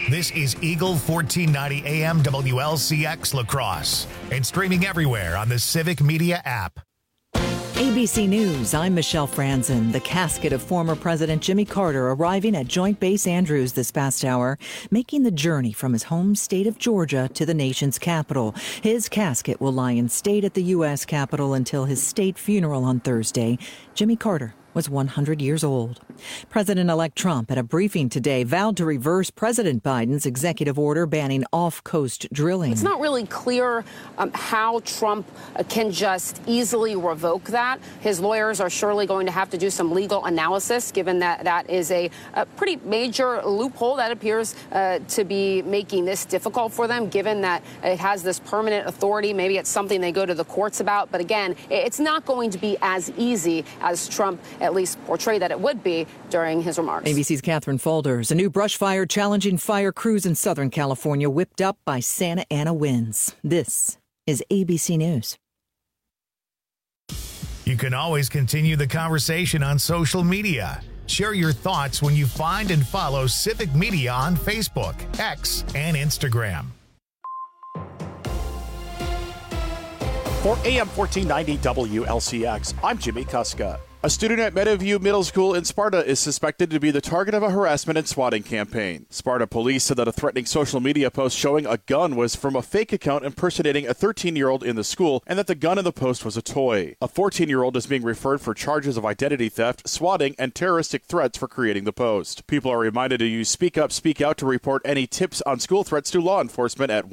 This is Eagle 1490 AM WLCX La Crosse and streaming everywhere on the Civic Media app. ABC News, I'm Michelle Franzen. The casket of former President Jimmy Carter arriving at Joint Base Andrews this past hour, making the journey from his home state of Georgia to the nation's capital. His casket will lie in state at the U.S. Capitol until his state funeral on Thursday. Jimmy Carter was 100 years old. President-elect Trump, at a briefing today, vowed to reverse President Biden's executive order banning off-coast drilling. It's not really clear how Trump can just easily revoke that. His lawyers are surely going to have to do some legal analysis, given that that is a pretty major loophole that appears to be making this difficult for them, given that it has this permanent authority. Maybe it's something they go to the courts about. But again, it's not going to be as easy as Trump at least portrayed that it would be during his remarks. ABC's Catherine Folders. A new brush fire challenging fire crews in Southern California whipped up by Santa Ana winds. This is ABC News. You can always continue the conversation on social media. Share your thoughts when you find and follow Civic Media on Facebook, X, and Instagram. For AM 1490 WLCX, I'm Jimmy Kuska. A student at Meadowview Middle School in Sparta is suspected to be the target of a harassment and swatting campaign. Sparta police said that a threatening social media post showing a gun was from a fake account impersonating a 13-year-old in the school, and that the gun in the post was a toy. A 14-year-old is being referred for charges of identity theft, swatting, and terroristic threats for creating the post. People are reminded to use Speak Up, Speak Out to report any tips on school threats to law enforcement at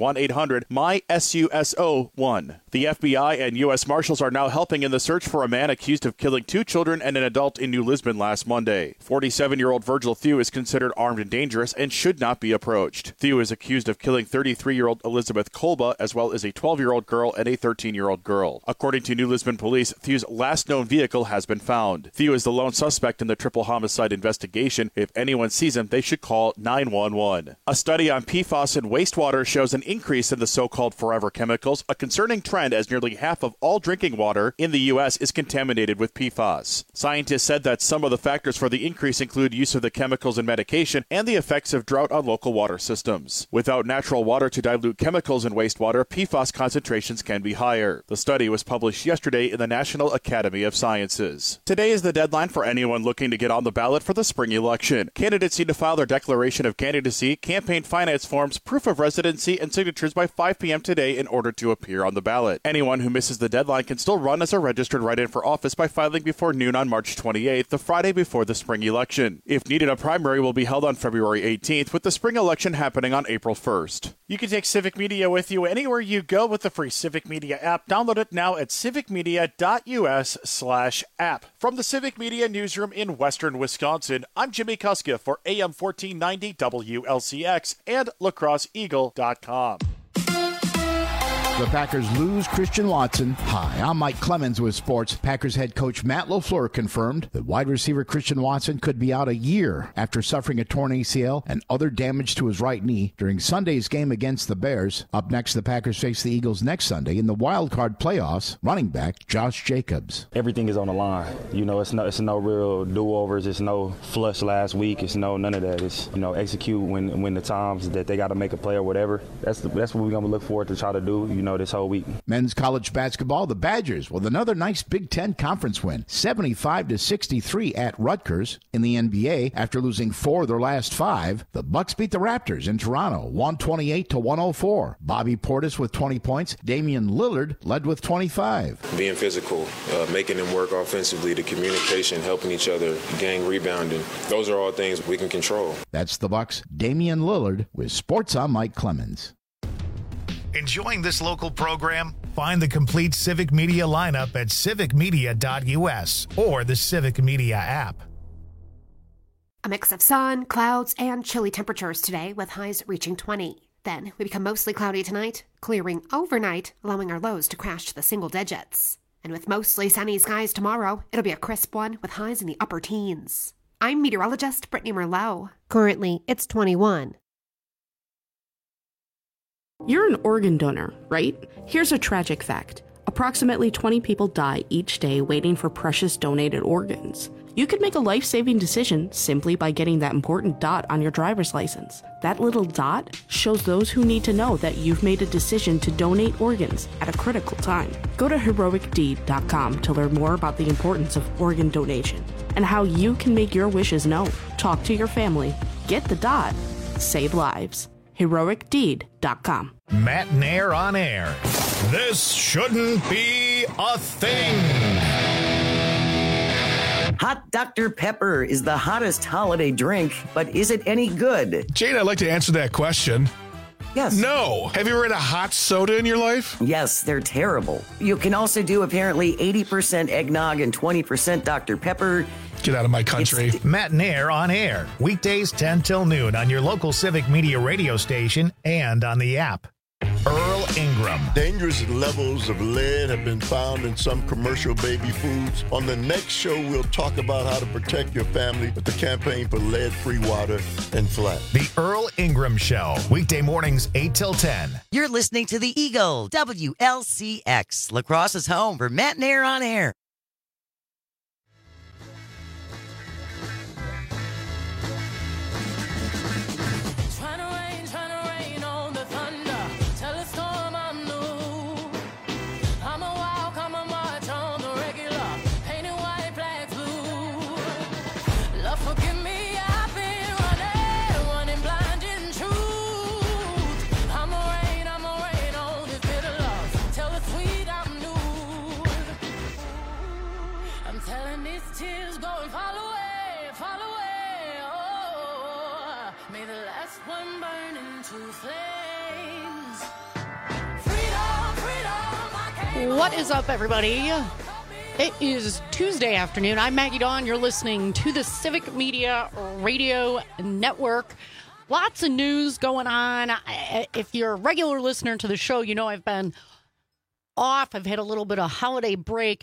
1-800-MY-SUSO-1. The FBI and U.S. Marshals are now helping in the search for a man accused of killing 2 children and an adult in New Lisbon last Monday. 47-year-old Virgil Thew is considered armed and dangerous and should not be approached. Thew is accused of killing 33-year-old Elizabeth Kolba, as well as a 12-year-old girl and a 13-year-old girl. According to New Lisbon police, Thew's last known vehicle has been found. Thew is the lone suspect in the triple homicide investigation. If anyone sees him, they should call 911. A study on PFAS in wastewater shows an increase in the so-called forever chemicals, a concerning trend as nearly half of all drinking water in the U.S. is contaminated with PFAS. Scientists said that some of the factors for the increase include use of the chemicals in medication and the effects of drought on local water systems. Without natural water to dilute chemicals in wastewater, PFAS concentrations can be higher. The study was published yesterday in the National Academy of Sciences. Today is the deadline for anyone looking to get on the ballot for the spring election. Candidates need to file their declaration of candidacy, campaign finance forms, proof of residency, and signatures by 5 p.m. today in order to appear on the ballot. Anyone who misses the deadline can still run as a registered write-in for office by filing before noon on March 28th, the Friday before the spring election. If needed, a primary will be held on February 18th, with the spring election happening on April 1st. You can take Civic Media with you anywhere you go with the free Civic Media app. Download it now at civicmedia.us/app. From the Civic Media newsroom in Western Wisconsin, I'm Jimmy Kuska for AM 1490 WLCX and LacrosseEagle.com. The Packers lose Christian Watson. Hi, I'm Mike Clemens with sports. Packers head coach Matt LaFleur confirmed that wide receiver Christian Watson could be out a year after suffering a torn ACL and other damage to his right knee during Sunday's game against the Bears. Up next, the Packers face the Eagles next Sunday in the wild card playoffs. Running back Josh Jacobs. Everything is on the line. You know, it's no real do-overs. It's no flush last week. It's none of that. It's, execute when the times that they got to make a play or whatever. That's what we're going to look forward to try to do, this whole week. Men's college basketball, the Badgers with another nice Big Ten conference win, 75-63 at Rutgers. In the NBA, after losing 4 of their last 5, the Bucks beat the Raptors in Toronto, 128-104. Bobby Portis with 20 points. Damian Lillard led with 25. Being physical, making them work offensively, the communication, helping each other, gang rebounding. Those are all things we can control. That's the Bucks' Damian Lillard with Sports. I'm Mike Clemens. Enjoying this local program? Find the complete Civic Media lineup at civicmedia.us or the Civic Media app. A mix of sun, clouds, and chilly temperatures today with highs reaching 20. Then we become mostly cloudy tonight, clearing overnight, allowing our lows to crash to the single digits. And with mostly sunny skies tomorrow, it'll be a crisp one with highs in the upper teens. I'm meteorologist Brittany Merlot. Currently, it's 21. You're an organ donor, right? Here's a tragic fact. Approximately 20 people die each day waiting for precious donated organs. You could make a life-saving decision simply by getting that important dot on your driver's license. That little dot shows those who need to know that you've made a decision to donate organs at a critical time. Go to heroicdeed.com to learn more about the importance of organ donation and how you can make your wishes known. Talk to your family. Get the dot. Save lives. heroicdeed.com. Matt Nair on air. This shouldn't be a thing. Hot Dr. Pepper is the hottest holiday drink, but is it any good? Jade, I'd like to answer that question. Yes. No. Have you ever had a hot soda in your life? Yes, they're terrible. You can also do apparently 80% eggnog and 20% Dr. Pepper. Get out of my country. Matt Nair on air. Weekdays 10 till noon on your local Civic Media radio station and on the app. Earl Ingram. Dangerous levels of lead have been found in some commercial baby foods. On the next show, we'll talk about how to protect your family with the campaign for lead-free water and flat. The Earl Ingram Show. Weekday mornings 8 till 10. You're listening to the Eagle, WLCX. La Crosse's home for Matt Nair on air. What is up, everybody? It is Tuesday afternoon. I'm Maggie Dawn. You're listening to the Civic Media Radio Network. Lots of news going on. If you're a regular listener to the show, you know I've been off. I've had a little bit of holiday break.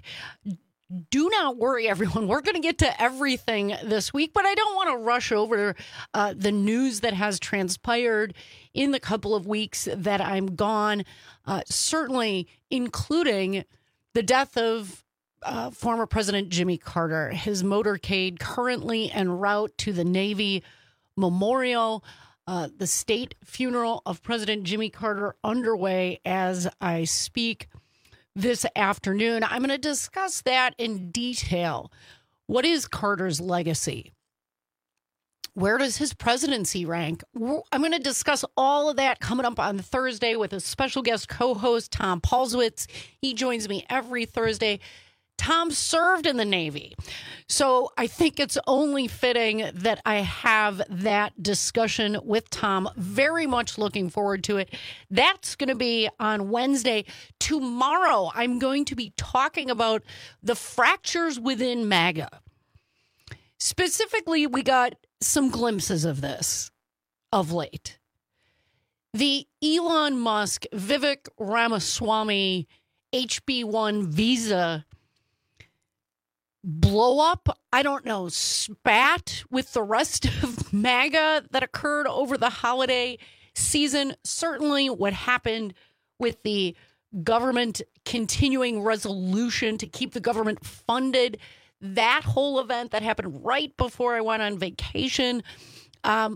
Do not worry, everyone. We're going to get to everything this week, but I don't want to rush over the news that has transpired in the couple of weeks that I'm gone, certainly including the death of former President Jimmy Carter, his motorcade currently en route to the Navy Memorial, the state funeral of President Jimmy Carter underway as I speak this afternoon. I'm going to discuss that in detail. What is Carter's legacy? Where does his presidency rank? I'm going to discuss all of that coming up on Thursday with a special guest co-host, Tom Paulswitz. He joins me every Thursday. Tom served in the Navy, so I think it's only fitting that I have that discussion with Tom. Very much looking forward to it. That's going to be on Wednesday. Tomorrow, I'm going to be talking about the fractures within MAGA. Specifically, we got some glimpses of this of late. The Elon Musk, Vivek Ramaswamy, HB1 visa blow up, I don't know, spat with the rest of MAGA that occurred over the holiday season. Certainly what happened with the government continuing resolution to keep the government funded, that whole event that happened right before I went on vacation, that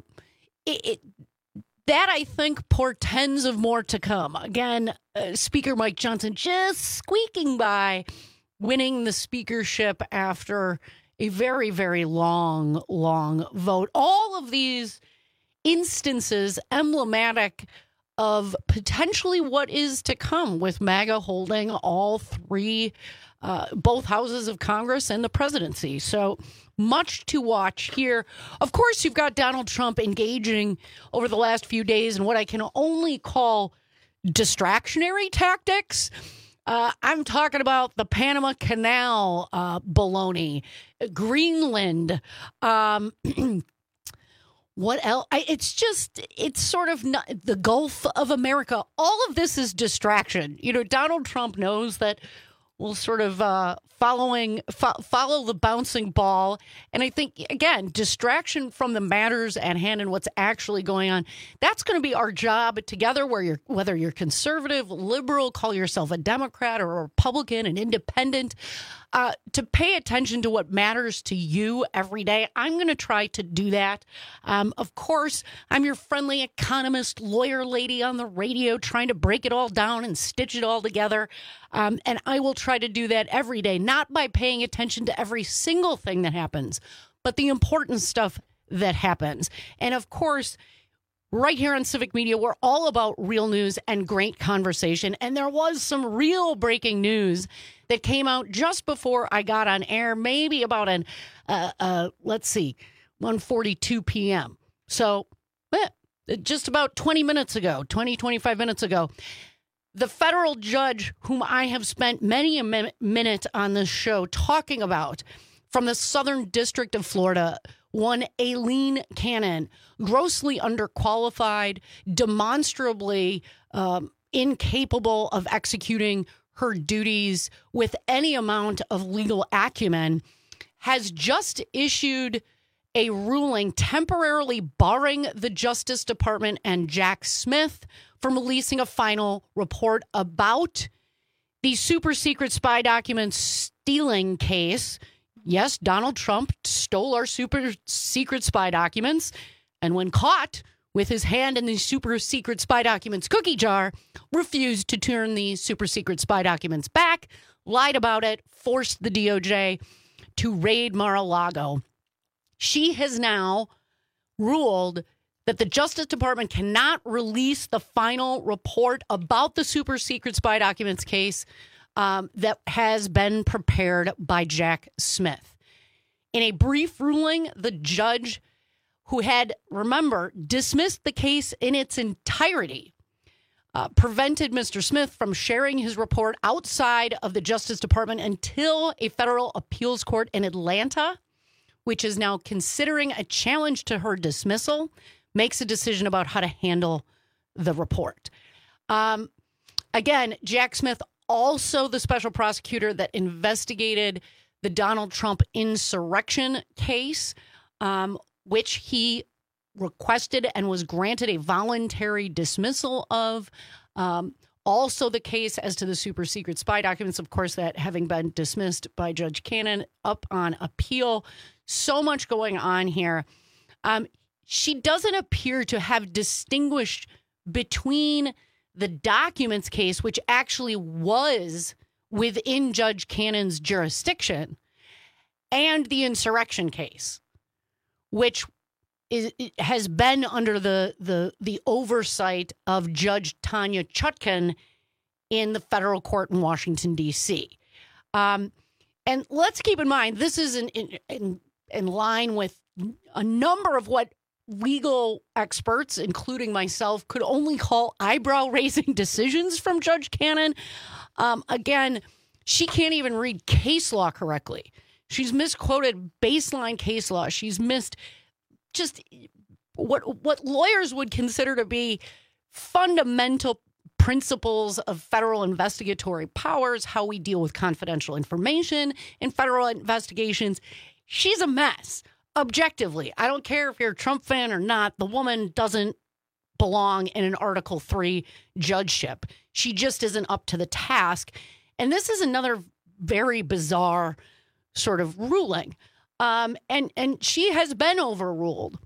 I think portends of more to come. Again, Speaker Mike Johnson just squeaking by, winning the speakership after a very, very long vote. All of these instances emblematic of potentially what is to come with MAGA holding all three, both houses of Congress and the presidency. So much to watch here. Of course, you've got Donald Trump engaging over the last few days in what I can only call distractionary tactics. I'm talking about the Panama Canal baloney, Greenland. What else? It's sort of not, the Gulf of America. All of this is distraction. You know, Donald Trump knows that will sort of follow the bouncing ball. And I think, again, distraction from the matters at hand and what's actually going on, that's going to be our job together, whether you're conservative, liberal, call yourself a Democrat or a Republican, an independent, to pay attention to what matters to you every day. I'm going to try to do that. Of course, I'm your friendly economist, lawyer lady on the radio, trying to break it all down and stitch it all together. And I will try to do that every day, not by paying attention to every single thing that happens, but the important stuff that happens. And of course, right here on Civic Media, we're all about real news and great conversation. And there was some real breaking news that came out just before I got on air, maybe about 1:42 p.m. So just about 25 minutes ago. The federal judge whom I have spent many a minute on this show talking about from the Southern District of Florida, one Aileen Cannon, grossly underqualified, demonstrably incapable of executing her duties with any amount of legal acumen, has just issued a ruling temporarily barring the Justice Department and Jack Smith from releasing a final report about the super secret spy documents stealing case. Yes, Donald Trump stole our super secret spy documents, and when caught with his hand in the super secret spy documents cookie jar, refused to turn the super secret spy documents back, lied about it, forced the DOJ to raid Mar-a-Lago. She has now ruled that the Justice Department cannot release the final report about the super secret spy documents case that has been prepared by Jack Smith. In a brief ruling, the judge, who had, remember, dismissed the case in its entirety, prevented Mr. Smith from sharing his report outside of the Justice Department until a federal appeals court in Atlanta, which is now considering a challenge to her dismissal, makes a decision about how to handle the report. Again, Jack Smith, also the special prosecutor that investigated the Donald Trump insurrection case, which he requested and was granted a voluntary dismissal of. Also the case as to the super secret spy documents, of course, that having been dismissed by Judge Cannon up on appeal. So much going on here. She doesn't appear to have distinguished between the documents case, which actually was within Judge Cannon's jurisdiction, and the insurrection case, which has been under the oversight of Judge Tanya Chutkan in the federal court in Washington, D.C. And let's keep in mind, this is in line with a number of what legal experts, including myself, could only call eyebrow-raising decisions from Judge Cannon. Again, she can't even read case law correctly. She's misquoted baseline case law. She's missed just what lawyers would consider to be fundamental principles of federal investigatory powers, how we deal with confidential information in federal investigations. She's a mess. Objectively, I don't care if you're a Trump fan or not, the woman doesn't belong in an Article 3 judgeship. She just isn't up to the task. And this is another very bizarre sort of ruling. And she has been overruled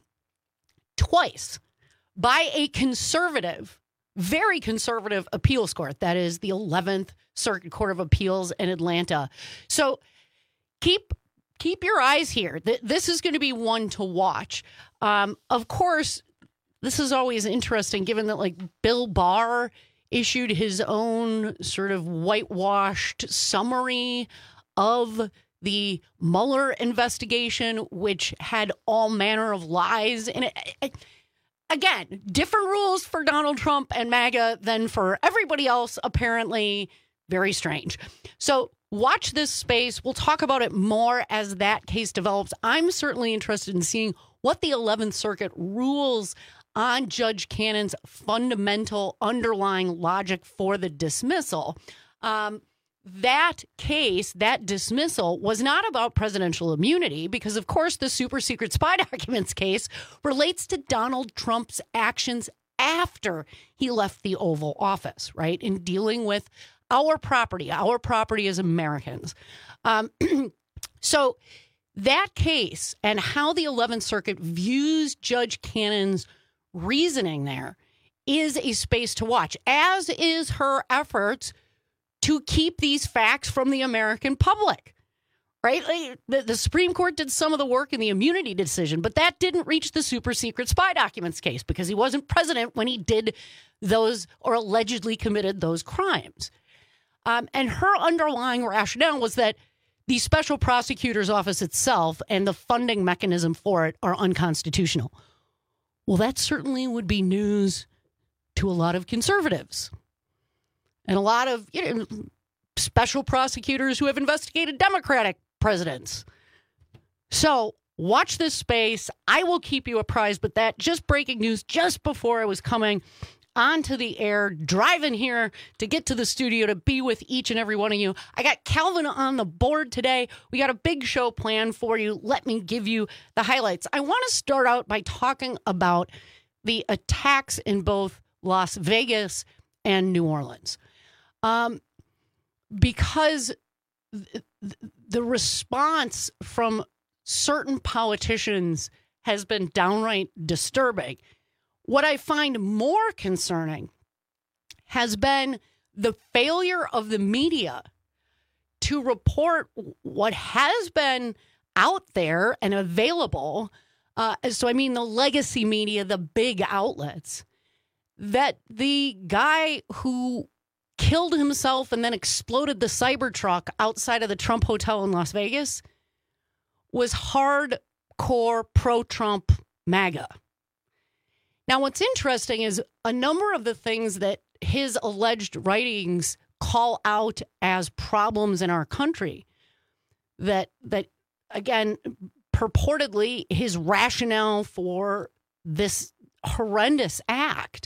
twice by a conservative, very conservative appeals court. That is the 11th Circuit Court of Appeals in Atlanta. So keep your eyes here. This is going to be one to watch. Of course, this is always interesting, given that like Bill Barr issued his own sort of whitewashed summary of the Mueller investigation, which had all manner of lies in it. Again, different rules for Donald Trump and MAGA than for everybody else, apparently. Very strange. So watch this space. We'll talk about it more as that case develops. I'm certainly interested in seeing what the 11th Circuit rules on Judge Cannon's fundamental underlying logic for the dismissal. that case, that dismissal, was not about presidential immunity because, of course, the super secret spy documents case relates to Donald Trump's actions after he left the Oval Office, right, in dealing with our property as Americans. So that case and how the 11th Circuit views Judge Cannon's reasoning there is a space to watch, as is her efforts to keep these facts from the American public, right? The Supreme Court did some of the work in the immunity decision, but that didn't reach the super secret spy documents case because he wasn't president when he did those or allegedly committed those crimes. And her underlying rationale was that the special prosecutor's office itself and the funding mechanism for it are unconstitutional. Well, that certainly would be news to a lot of conservatives and a lot of special prosecutors who have investigated Democratic presidents. So watch this space. I will keep you apprised, but that just breaking news just before I was coming onto the air, driving here to get to the studio to be with each and every one of you. I got Calvin on the board today. We got a big show planned for you. Let me give you the highlights. I want to start out by talking about the attacks in both Las Vegas and New Orleans. Because the response from certain politicians has been downright disturbing. What I find more concerning has been the failure of the media to report what has been out there and available. So I mean the legacy media, the big outlets, that the guy who killed himself and then exploded the Cybertruck outside of the Trump Hotel in Las Vegas was hardcore pro-Trump MAGA. Now, what's interesting is a number of the things that his alleged writings call out as problems in our country, that again, purportedly his rationale for this horrendous act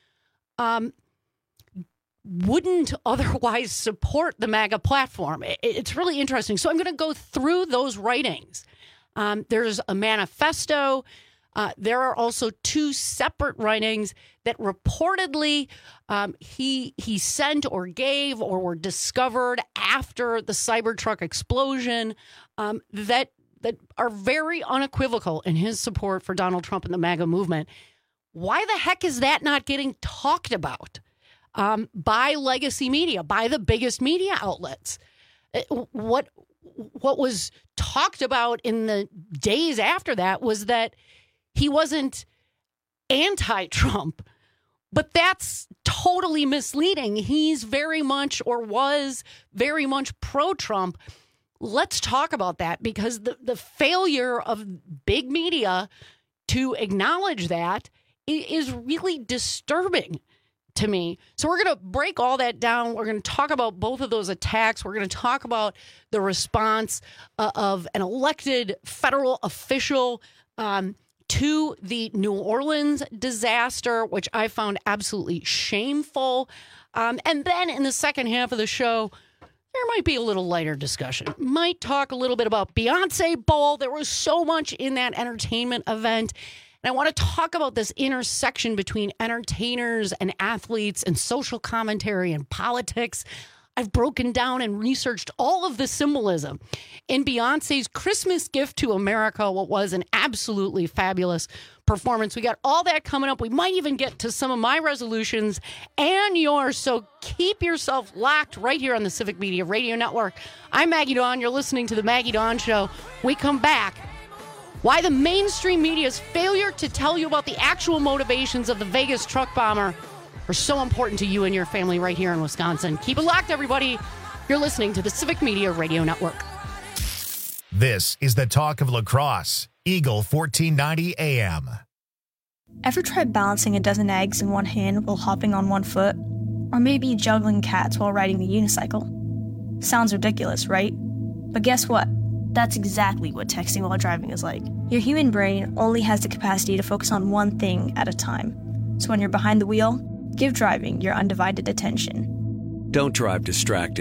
wouldn't otherwise support the MAGA platform. It's really interesting. So I'm going to go through those writings. There's a manifesto. There are also two separate writings that reportedly he sent or gave or were discovered after the Cybertruck explosion that are very unequivocal in his support for Donald Trump and the MAGA movement. Why the heck is that not getting talked about by legacy media, by the biggest media outlets? What was talked about in the days after that was that he wasn't anti-Trump, but that's totally misleading. He's very much or was very much pro-Trump. Let's talk about that because the failure of big media to acknowledge that is really disturbing to me. So we're going to break all that down. We're going to talk about both of those attacks. We're going to talk about the response of an elected federal official to the New Orleans disaster, which I found absolutely shameful. And then in the second half of the show, there might be a little lighter discussion. Might talk a little bit about Beyonce Bowl. There was so much in that entertainment event. And I want to talk about this intersection between entertainers and athletes and social commentary and politics. I've broken down and researched all of the symbolism in Beyonce's Christmas gift to America, what was an absolutely fabulous performance. We got all that coming up. We might even get to some of my resolutions and yours. So keep yourself locked right here on the Civic Media Radio Network. I'm Maggie Dawn. You're listening to The Maggie Dawn Show. We come back. Why the mainstream media's failure to tell you about the actual motivations of the Vegas truck bomber are so important to you and your family right here in Wisconsin. Keep it locked, everybody. You're listening to the Civic Media Radio Network. This is the talk of La Crosse, Eagle 1490 AM. Ever tried balancing a dozen eggs in one hand while hopping on one foot? Or maybe juggling cats while riding the unicycle? Sounds ridiculous, right? But guess what? That's exactly what texting while driving is like. Your human brain only has the capacity to focus on one thing at a time. So when you're behind the wheel, give driving your undivided attention. Don't drive distracted.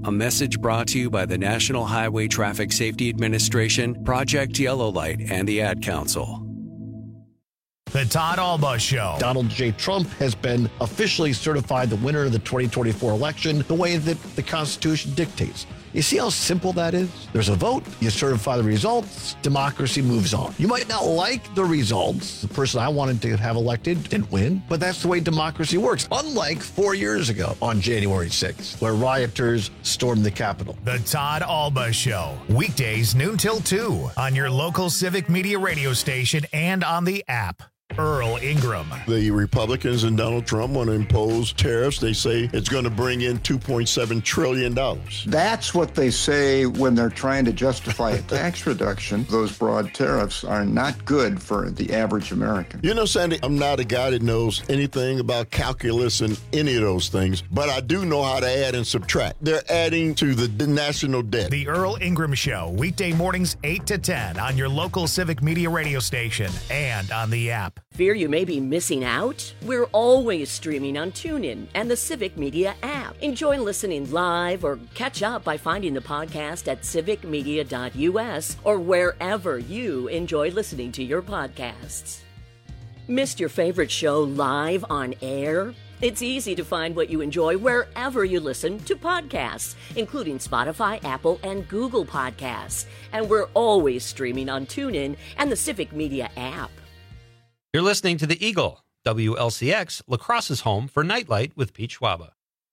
A message brought to you by the National Highway Traffic Safety Administration, Project Yellow Light, and the Ad Council. The Todd Alba Show. Donald J. Trump has been officially certified the winner of the 2024 election the way that the Constitution dictates. You see how simple that is? There's a vote, you certify the results, democracy moves on. You might not like the results. The person I wanted to have elected didn't win, but that's the way democracy works. Unlike 4 years ago on January 6th, where rioters stormed the Capitol. The Todd Alba Show. Weekdays noon till 2 on your local Civic Media radio station and on the app. Earl Ingram. The Republicans and Donald Trump want to impose tariffs. They say it's going to bring in $2.7 trillion. That's what they say when they're trying to justify a tax reduction. Those broad tariffs are not good for the average American. You know, Sandy, I'm not a guy that knows anything about calculus and any of those things, but I do know how to add and subtract. They're adding to the national debt. The Earl Ingram Show, weekday mornings 8 to 10 on your local Civic Media radio station and on the app. Fear you may be missing out? We're always streaming on TuneIn and the Civic Media app. Enjoy listening live or catch up by finding the podcast at civicmedia.us or wherever you enjoy listening to your podcasts. Missed your favorite show live on air? It's easy to find what you enjoy wherever you listen to podcasts, including Spotify, Apple, and Google Podcasts. And we're always streaming on TuneIn and the Civic Media app. You're listening to The Eagle, WLCX, La Crosse's home for Nightlight with Pete Schwaba.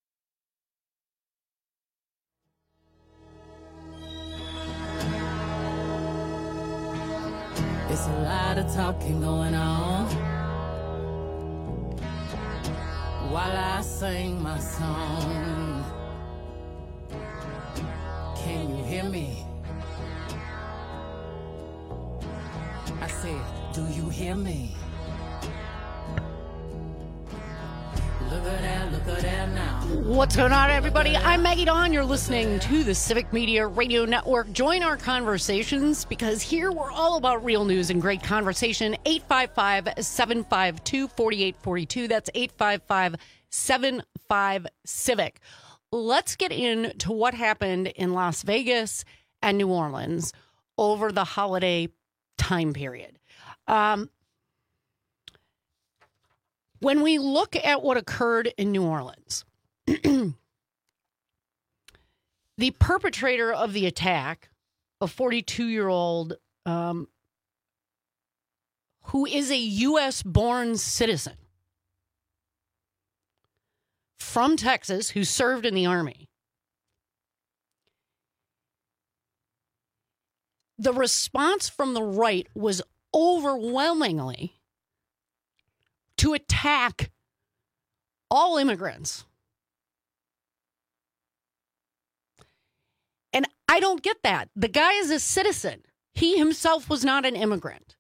It's a lot of talking going on while I sing my song. Can you hear me? I said, do you hear me? Look at that now. What's going on, everybody? I'm Maggie Dawn. You're listening to the Civic Media Radio Network. Join our conversations because here we're all about real news and great conversation. 855-752-4842. That's 855-75-CIVIC. Let's get into what happened in Las Vegas and New Orleans over the holiday time period. When we look at what occurred in New Orleans, the perpetrator of the attack, a 42-year-old who is a U.S.-born citizen from Texas who served in the Army, the response from the right was overwhelmingly to attack all immigrants. And I don't get that. The guy is a citizen. He himself was not an immigrant.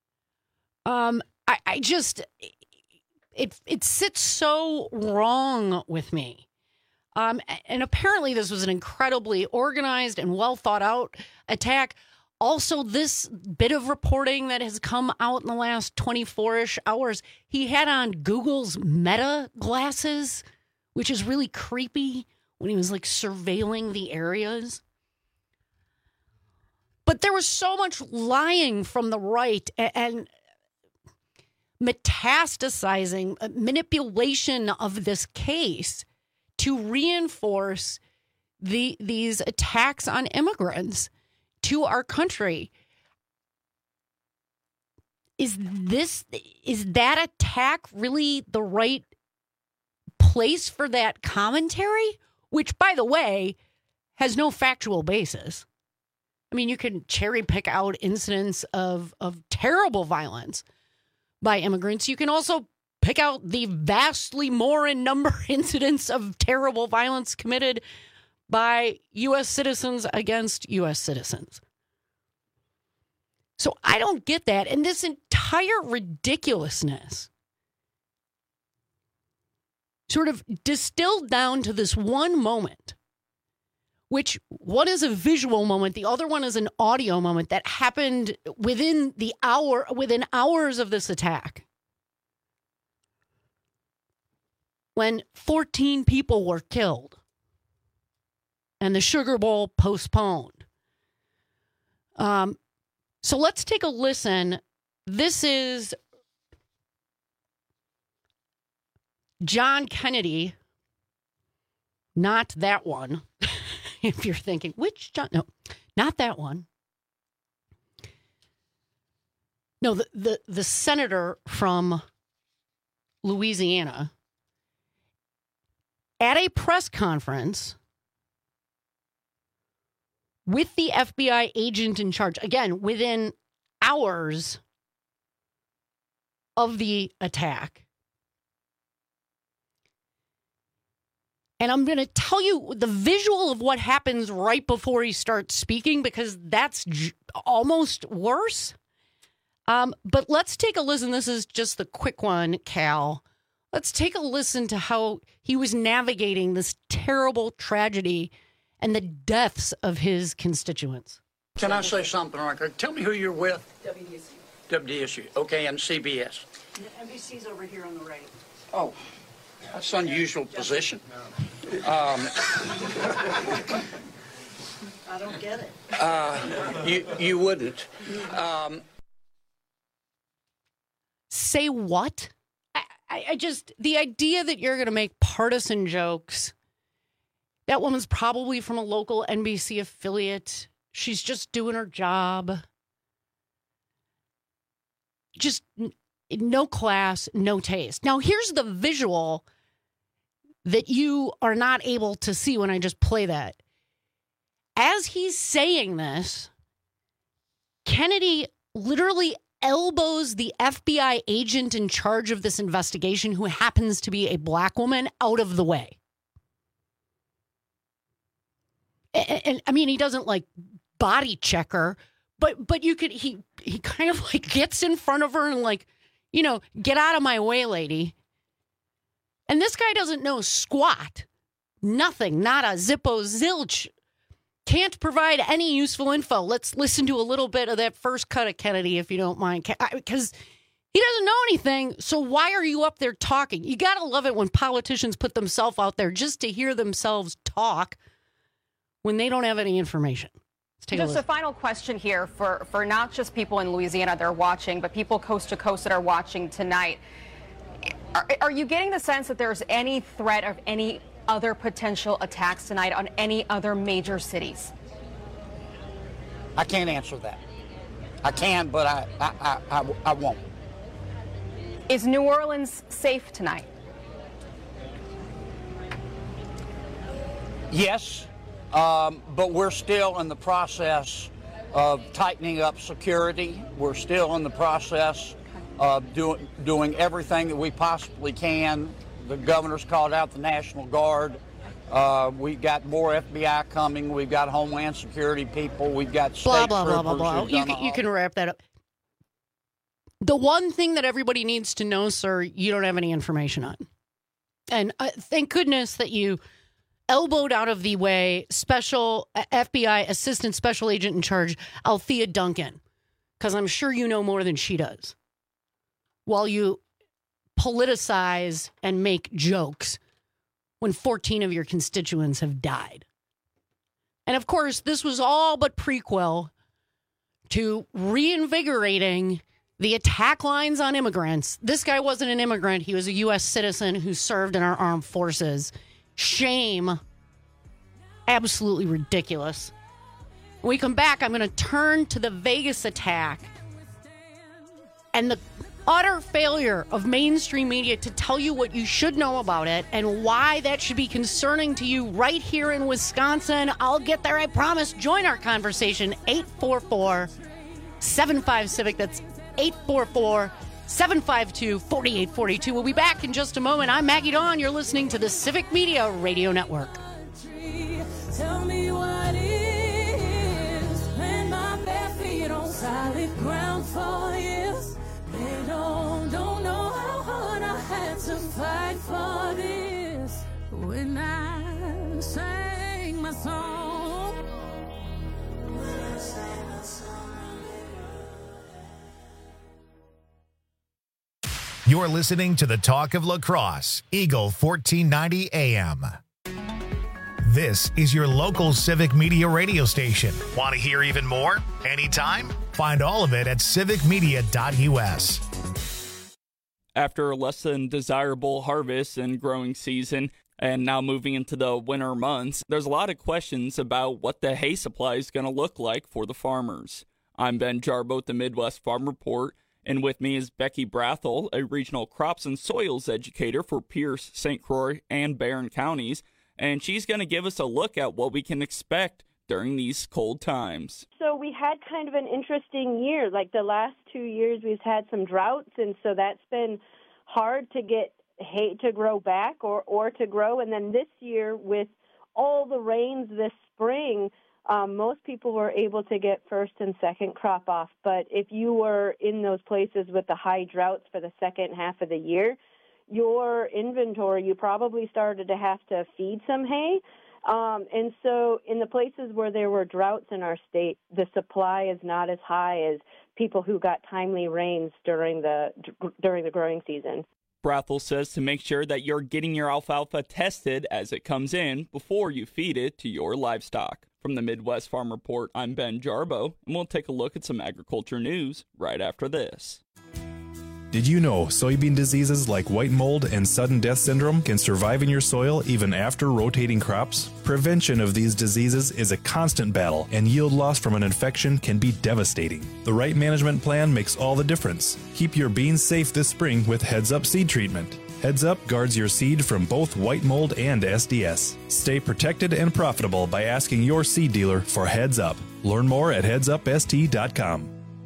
It sits so wrong with me. And apparently this was an incredibly organized and well thought out attack. Also, this bit of reporting that has come out in the last 24-ish hours, he had on Google's Meta glasses, which is really creepy when he was like surveilling the areas. But there was so much lying from the right and metastasizing manipulation of this case to reinforce these attacks on immigrants to our country. Is that attack really the right place for that commentary? Which, by the way, has no factual basis. I mean, you can cherry pick out incidents of terrible violence by immigrants. You can also pick out the vastly more in number incidents of terrible violence committed by U.S. citizens against U.S. citizens. So I don't get that. And this entire ridiculousness sort of distilled down to this one moment, which one is a visual moment, the other one is an audio moment that happened within hours of this attack, when 14 people were killed and the Sugar Bowl postponed. So let's take a listen. This is John Kennedy, not that one. If you're thinking, which John? No, not that one. No, the senator from Louisiana at a press conference with the FBI agent in charge, again, within hours of the attack. And I'm going to tell you the visual of what happens right before he starts speaking, because that's almost worse. But let's take a listen. This is just the quick one, Cal. Let's take a listen to how he was navigating this terrible tragedy and the deaths of his constituents. Can I say something right quick? Tell me who you're with. WDSU. Okay, and CBS. NBC's over here on the right. Oh, that's an unusual position. I don't get it. You wouldn't. Say what? I just, the idea that you're going to make partisan jokes. That woman's probably from a local NBC affiliate. She's just doing her job. Just no class, no taste. Now, here's the visual that you are not able to see when I just play that. As he's saying this, Kennedy literally elbows the FBI agent in charge of this investigation, who happens to be a black woman, out of the way. And I mean, he doesn't like body check her, but you could, he kind of like gets in front of her and like, you know, get out of my way, lady. And this guy doesn't know squat, nothing, not a zippo zilch, can't provide any useful info. Let's listen to a little bit of that first cut of Kennedy, if you don't mind, because he doesn't know anything. So why are you up there talking? You got to love it when politicians put themselves out there just to hear themselves talk when they don't have any information. Let's take just a final question here for not just people in Louisiana that are watching, but people coast to coast that are watching tonight. Are you getting the sense that there's any threat of any other potential attacks tonight on any other major cities? I can't answer that. I can, but I won't. Is New Orleans safe tonight? Yes, but we're still in the process of tightening up security. We're still in the process of doing everything that we possibly can. The governor's called out the National Guard. We've got more FBI coming. We've got Homeland Security people. We've got state troopers. You can wrap that up. The one thing that everybody needs to know, sir, you don't have any information on. And thank goodness that you elbowed out of the way Special FBI Assistant Special Agent in Charge, Althea Duncan, because I'm sure you know more than she does. While you politicize and make jokes when 14 of your constituents have died. And of course, this was all but prequel to reinvigorating the attack lines on immigrants. This guy wasn't an immigrant. He was a U.S. citizen who served in our armed forces. Shame. Absolutely ridiculous. When we come back, I'm going to turn to the Vegas attack and the utter failure of mainstream media to tell you what you should know about it and why that should be concerning to you right here in Wisconsin. I'll get there, I promise. Join our conversation, 844-75-CIVIC. That's 844-752-4842. We'll be back in just a moment. I'm Maggie Dawn. You're listening to the Civic Media Radio Network. Tell me what is when my bare feet on solid ground for years. They don't know how hard I had to fight for this. When I sang my song. You're listening to the Talk of La Crosse, Eagle 1490 AM. This is your local Civic Media radio station. Want to hear even more? Anytime? Find all of it at civicmedia.us. After a less than desirable harvest and growing season, and now moving into the winter months, there's a lot of questions about what the hay supply is going to look like for the farmers. I'm Ben Jarbo at the Midwest Farm Report, and with me is Becky Brathel, a regional crops and soils educator for Pierce, St. Croix, and Barron counties, and she's going to give us a look at what we can expect during these cold times. So we had kind of an interesting year. Like the last 2 years, we've had some droughts, and so that's been hard to get hay to grow back or to grow. And then this year, with all the rains this spring, most people were able to get first and second crop off. But if you were in those places with the high droughts for the second half of the year, your inventory, you probably started to have to feed some hay. And so in the places where there were droughts in our state, the supply is not as high as people who got timely rains during the growing season. Brathel says to make sure that you're getting your alfalfa tested as it comes in before you feed it to your livestock. From the Midwest Farm Report, I'm Ben Jarbo, and we'll take a look at some agriculture news right after this. Did you know soybean diseases like white mold and sudden death syndrome can survive in your soil even after rotating crops? Prevention of these diseases is a constant battle, and yield loss from an infection can be devastating. The right management plan makes all the difference. Keep your beans safe this spring with Heads Up seed treatment. Heads Up guards your seed from both white mold and SDS. Stay protected and profitable by asking your seed dealer for Heads Up. Learn more at headsupst.com.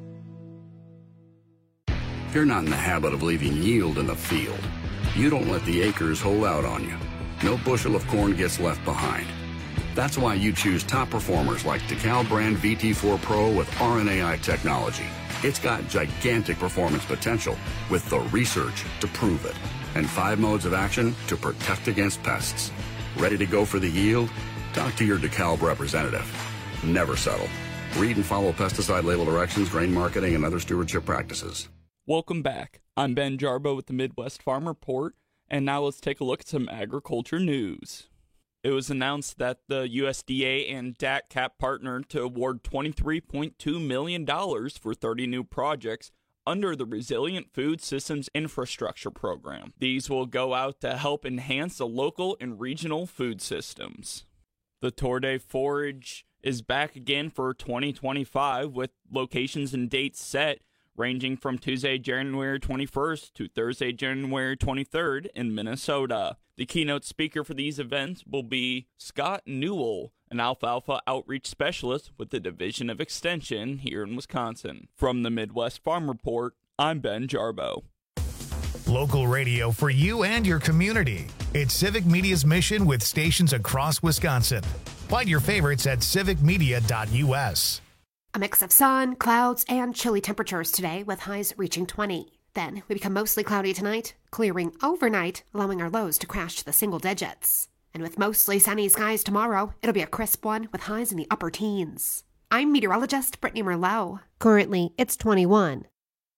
You're not in the habit of leaving yield in the field. You don't let the acres hold out on you. No bushel of corn gets left behind. That's why you choose top performers like DeKalb brand VT4 Pro with RNAi technology. It's got gigantic performance potential with the research to prove it, and 5 modes of action to protect against pests. Ready to go for the yield? Talk to your DeKalb representative. Never settle. Read and follow pesticide label directions, grain marketing, and other stewardship practices. Welcome back. I'm Ben Jarbo with the Midwest Farm Report, and now let's take a look at some agriculture news. It was announced that the USDA and DATCAP partnered to award $23.2 million for 30 new projects under the Resilient Food Systems Infrastructure Program. These will go out to help enhance the local and regional food systems. The Tour de Forage is back again for 2025 with locations and dates set ranging from Tuesday, January 21st to Thursday, January 23rd in Minnesota. The keynote speaker for these events will be Scott Newell, an alfalfa outreach specialist with the Division of Extension here in Wisconsin. From the Midwest Farm Report, I'm Ben Jarbo. Local radio for you and your community. It's Civic Media's mission with stations across Wisconsin. Find your favorites at civicmedia.us. A mix of sun, clouds, and chilly temperatures today with highs reaching 20. Then we become mostly cloudy tonight, clearing overnight, allowing our lows to crash to the single digits. And with mostly sunny skies tomorrow, it'll be a crisp one with highs in the upper teens. I'm meteorologist Brittany Merlot. Currently, it's 21.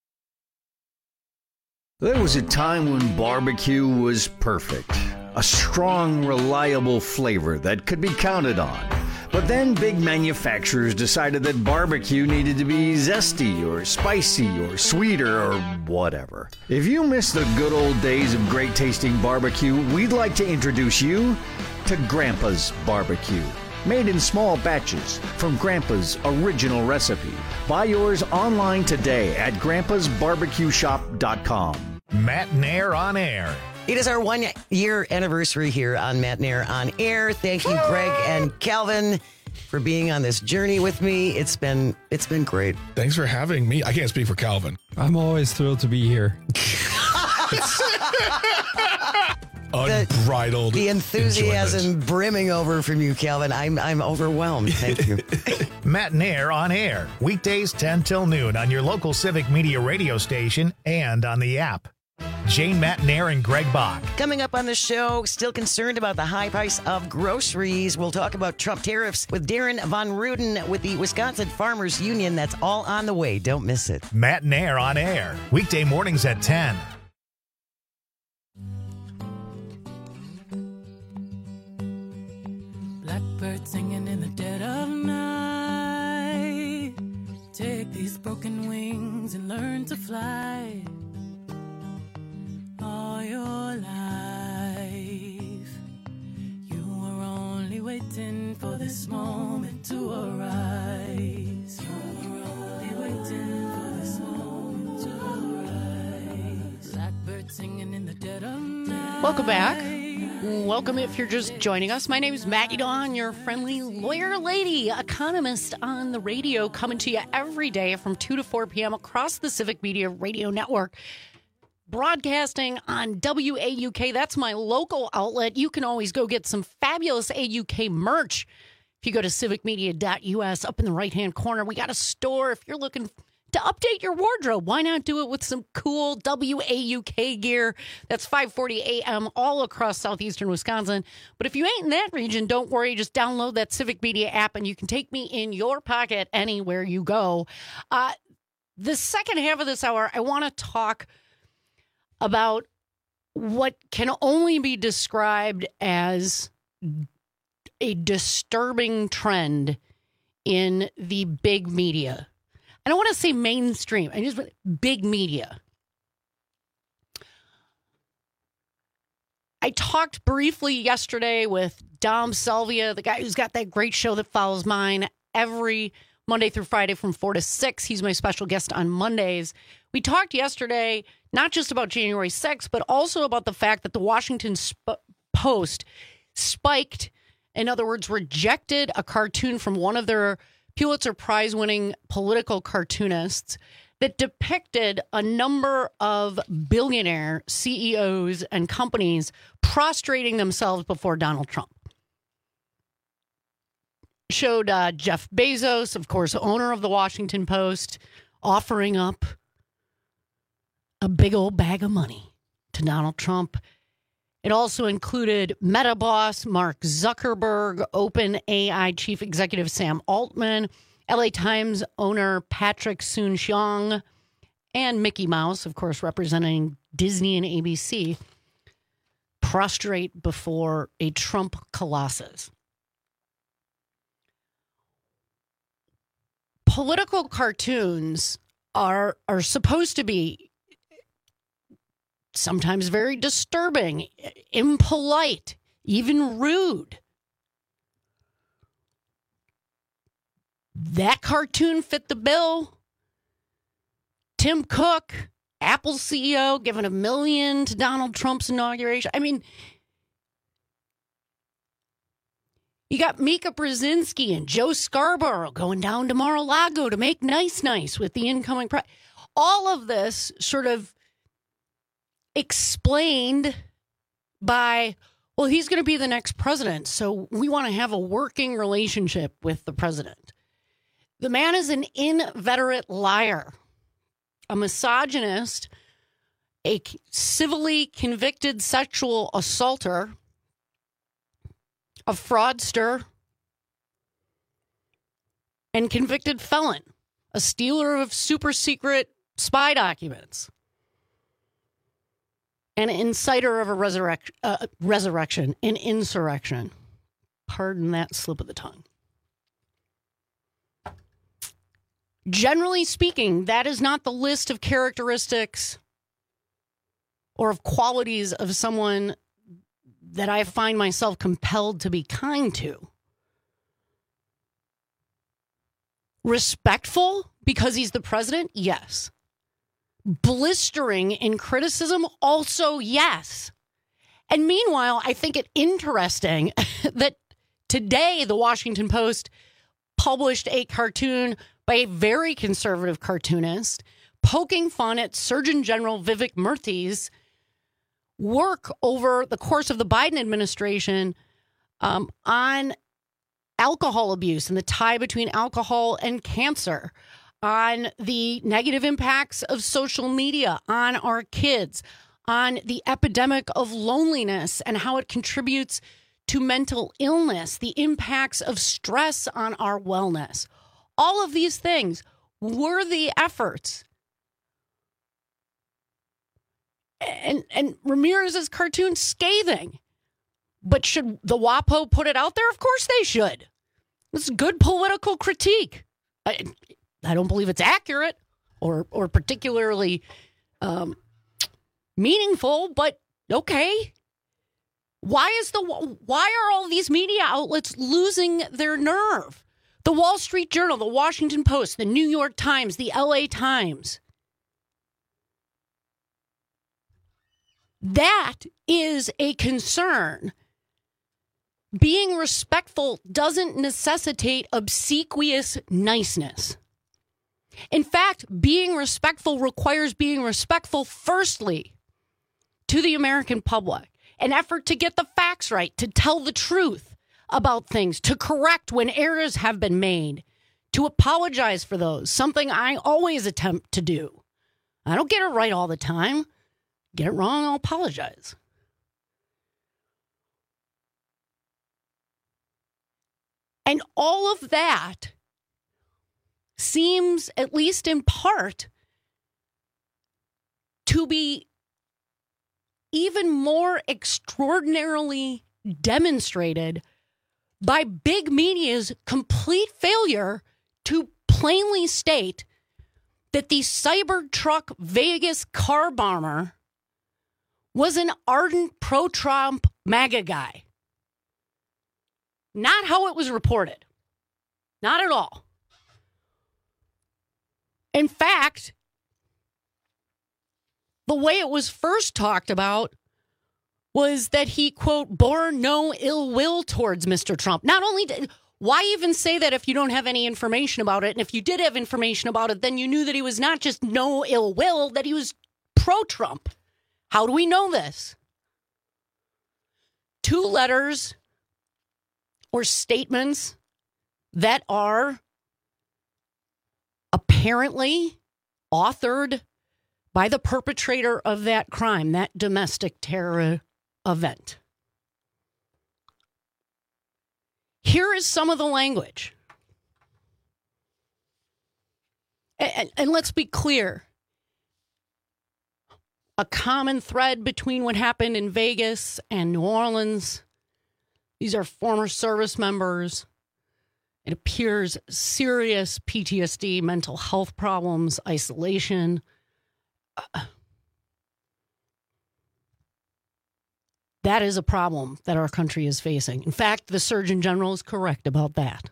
There was a time when barbecue was perfect. A strong, reliable flavor that could be counted on. But then big manufacturers decided that barbecue needed to be zesty or spicy or sweeter or whatever. If you miss the good old days of great tasting barbecue, we'd like to introduce you to Grandpa's Barbecue. Made in small batches from Grandpa's original recipe. Buy yours online today at grandpasbarbecueshop.com. Matt Nair on Air. It is our 1 year anniversary here on Matt Nair on Air. Thank you, Greg and Calvin, for being on this journey with me. It's been great. Thanks for having me. I can't speak for Calvin. I'm always thrilled to be here. Unbridled. The enthusiasm enjoyment. brimming over from you, Calvin. I'm overwhelmed. Thank you. Matt Nair on Air. Weekdays 10 till noon on your local Civic Media radio station and on the app. Jane Matt Nair and Greg Bach. Coming up on the show, still concerned about the high price of groceries. We'll talk about Trump tariffs with Darren Von Ruden with the Wisconsin Farmers Union. That's all on the way. Don't miss it. Matt Nair on Air. Weekday mornings at 10. Blackbird singing in the dead of night. Take these broken wings and learn to fly. All your life, you were only waiting for this moment to arise. You were only waiting for this moment to arise. Blackbird singing in the dead of night. Welcome back. Welcome if you're just joining us. My name is Maggie Dawn, your friendly lawyer lady, economist on the radio, coming to you every day from 2 to 4 p.m. across the Civic Media Radio Network. Broadcasting on WAUK. That's my local outlet. You can always go get some fabulous AUK merch. If you go to civicmedia.us, up in the right-hand corner, we got a store. If you're looking to update your wardrobe, why not do it with some cool WAUK gear? That's 540 AM all across southeastern Wisconsin. But if you ain't in that region, don't worry. Just download that Civic Media app, and you can take me in your pocket anywhere you go. The second half of this hour, I want to talk about what can only be described as a disturbing trend in the big media. I don't want to say mainstream. I just want big media. I talked briefly yesterday with Dom Salvia, the guy who's got that great show that follows mine every Monday through Friday from 4 to 6. He's my special guest on Mondays. We talked yesterday not just about January 6th, but also about the fact that the Washington Post spiked, in other words, rejected a cartoon from one of their Pulitzer Prize-winning political cartoonists that depicted a number of billionaire CEOs and companies prostrating themselves before Donald Trump. Showed Jeff Bezos, of course, owner of the Washington Post, offering up a big old bag of money to Donald Trump. It also included Meta boss Mark Zuckerberg, OpenAI chief executive Sam Altman, LA Times owner Patrick Soon-Shiong, and Mickey Mouse, of course, representing Disney and ABC, prostrate before a Trump colossus. Political cartoons are supposed to be sometimes very disturbing, impolite, even rude. That cartoon fit the bill. Tim Cook, Apple CEO, giving $1 million to Donald Trump's inauguration. I mean, you got Mika Brzezinski and Joe Scarborough going down to Mar-a-Lago to make nice with the incoming president. All of this sort of explained by, well, he's going to be the next president, so we want to have a working relationship with the president. The man is an inveterate liar, a misogynist, a civilly convicted sexual assaulter, a fraudster, and convicted felon, a stealer of super secret spy documents, an inciter of a resurrection, an insurrection. Pardon that slip of the tongue. Generally speaking, that is not the list of characteristics or of qualities of someone that I find myself compelled to be kind to. Respectful because he's the president? Yes. Blistering in criticism? Also, yes. And meanwhile, I think it interesting that today the Washington Post published a cartoon by a very conservative cartoonist poking fun at Surgeon General Vivek Murthy's work over the course of the Biden administration on alcohol abuse and the tie between alcohol and cancer, on the negative impacts of social media on our kids, on the epidemic of loneliness and how it contributes to mental illness, the impacts of stress on our wellness. All of these things, worthy efforts. And Ramirez's cartoon, scathing. But should the WAPO put it out there? Of course they should. This is good political critique. I don't believe it's accurate or particularly meaningful, but okay. Why are all these media outlets losing their nerve? The Wall Street Journal, the Washington Post, the New York Times, the LA Times. That is a concern. Being respectful doesn't necessitate obsequious niceness. In fact, being respectful requires being respectful, firstly, to the American public. An effort to get the facts right, to tell the truth about things, to correct when errors have been made, to apologize for those, something I always attempt to do. I don't get it right all the time. Get it wrong, I'll apologize. And all of that seems, at least in part, to be even more extraordinarily demonstrated by big media's complete failure to plainly state that the Cybertruck Vegas car bomber was an ardent pro-Trump MAGA guy. Not how it was reported. Not at all. In fact, the way it was first talked about was that he, quote, bore no ill will towards Mr. Trump. Not only why even say that if you don't have any information about it? And if you did have information about it, then you knew that he was not just no ill will, that he was pro-Trump. How do we know this? 2 letters or statements that are apparently authored by the perpetrator of that crime, that domestic terror event. Here is some of the language. And let's be clear. A common thread between what happened in Vegas and New Orleans. These are former service members. It appears serious PTSD, mental health problems, isolation. That is a problem that our country is facing. In fact, the Surgeon General is correct about that.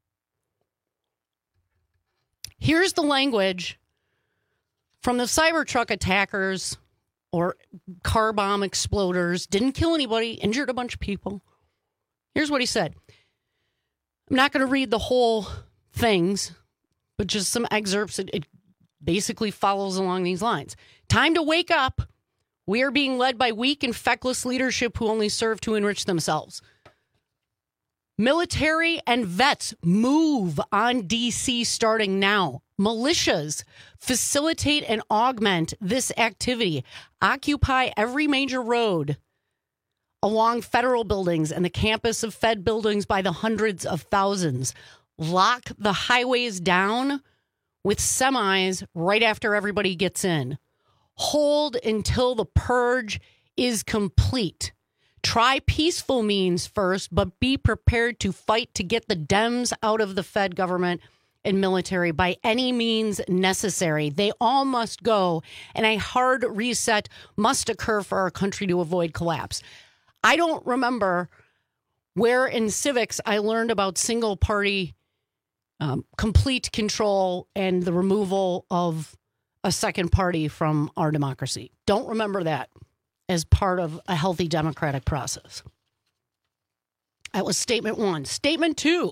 Here's the language from the Cybertruck attackers or car bomb exploders. Didn't kill anybody, injured a bunch of people. Here's what he said. I'm not going to read the whole things, but just some excerpts. It basically follows along these lines. Time to wake up. We are being led by weak and feckless leadership who only serve to enrich themselves. Military and vets move on D.C. starting now. Militias facilitate and augment this activity. Occupy every major road along federal buildings and the campus of Fed buildings by the hundreds of thousands. Lock the highways down with semis right after everybody gets in. Hold until the purge is complete. Try peaceful means first, but be prepared to fight to get the Dems out of the Fed government and military by any means necessary. They all must go, and a hard reset must occur for our country to avoid collapse. I don't remember where in civics I learned about single party complete control and the removal of a second party from our democracy. Don't remember that as part of a healthy democratic process. That was statement 1. Statement 2.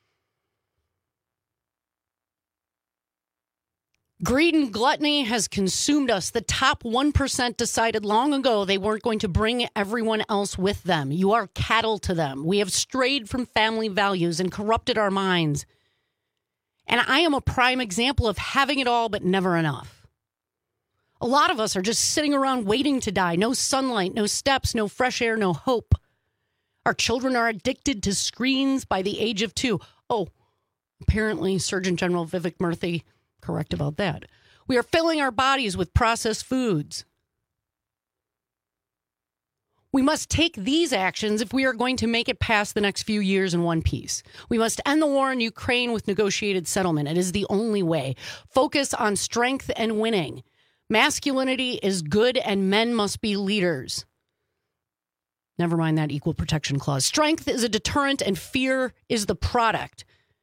Greed and gluttony has consumed us. The top 1% decided long ago they weren't going to bring everyone else with them. You are cattle to them. We have strayed from family values and corrupted our minds. And I am a prime example of having it all, but never enough. A lot of us are just sitting around waiting to die. No sunlight, no steps, no fresh air, no hope. Our children are addicted to screens by the age of 2. Oh, apparently Surgeon General Vivek Murthy correct about that. We are filling our bodies with processed foods. We must take these actions if we are going to make it past the next few years in one piece. We must end the war in Ukraine with negotiated settlement. It is the only way. Focus on strength and winning. Masculinity is good and men must be leaders. Never mind that equal protection clause. Strength is a deterrent and fear is the product.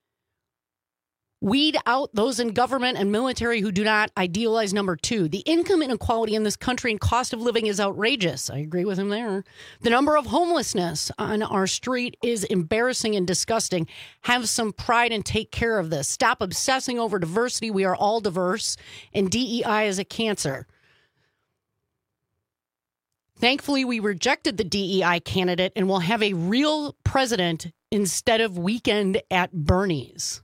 Weed out those in government and military who do not idealize number two. The income inequality in this country and cost of living is outrageous. I agree with him there. The number of homelessness on our street is embarrassing and disgusting. Have some pride and take care of this. Stop obsessing over diversity. We are all diverse, and DEI is a cancer. Thankfully, we rejected the DEI candidate and will have a real president instead of weekend at Bernie's.